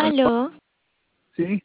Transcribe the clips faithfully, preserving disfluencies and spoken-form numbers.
¿Aló? ¿Aló? ¿Sí?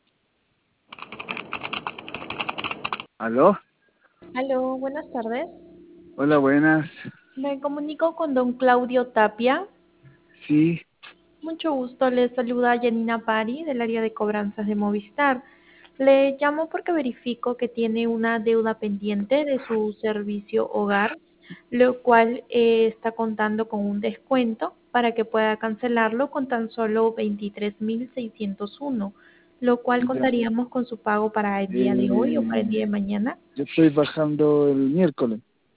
¿Aló? Aló, buenas tardes. Hola, buenas. Me comunico con don Claudio Tapia. Sí, Mucho gusto, le saluda Janina Pari del área de cobranzas de Movistar. Le llamo porque verifico que tiene una deuda pendiente de su servicio hogar, lo cual eh, está contando con un descuento para que pueda cancelarlo con tan solo veintitrés mil seiscientos uno, lo cual ya. contaríamos con su pago para el día de hoy o para el Eh, día de mañana. yo estoy bajando el miércoles,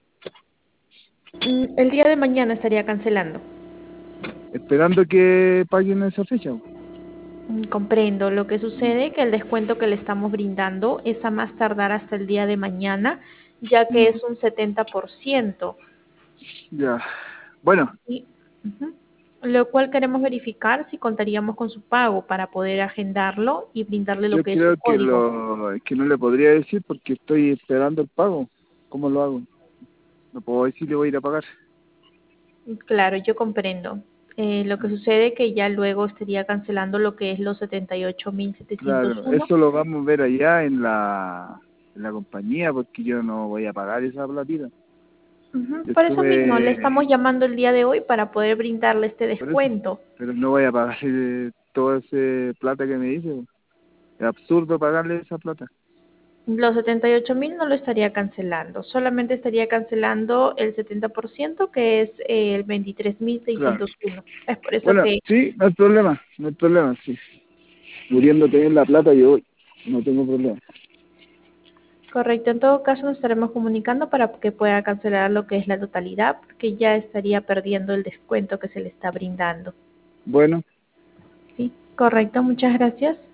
Mm, El día de mañana estaría cancelando. esperando que paguen esa fecha. Mm, Comprendo. Lo que Mm, sucede es que el descuento que le estamos brindando es a más tardar hasta el día de mañana, ya que mm, es un setenta por ciento. ya. Bueno, Y, ujú, lo cual queremos verificar si contaríamos con su pago para poder agendarlo y brindarle lo yo que es su creo que código. lo es que no le podría decir porque estoy esperando el pago. ¿Cómo lo hago? No puedo decir le voy a ir a pagar. Claro, yo comprendo. Eh, lo que Mm, sucede es que ya luego estaría cancelando lo que es los setenta y ocho mil setecientos Claro, uno. eso lo vamos a ver allá en la, en la compañía porque yo no voy a pagar esa platita. Ujú, Yo por eso mismo, le estuve estamos llamando el día de hoy para poder brindarle este por eso, descuento. pero no voy a pagar eh, toda esa plata que me dice. Es absurdo pagarle esa plata. Los setenta y ocho mil no lo estaría cancelando, solamente estaría cancelando el setenta por ciento que es eh, el veintitrés mil Claro. seiscientos uno. Es por eso Bueno, que, sí, no hay problema, no hay problema, sí. Pudiendo tener la plata yo voy, no tengo problema. correcto, en todo caso nos estaremos comunicando para que pueda cancelar lo que es la totalidad, porque ya estaría perdiendo el descuento que se le está brindando. Bueno. Sí, correcto, muchas gracias.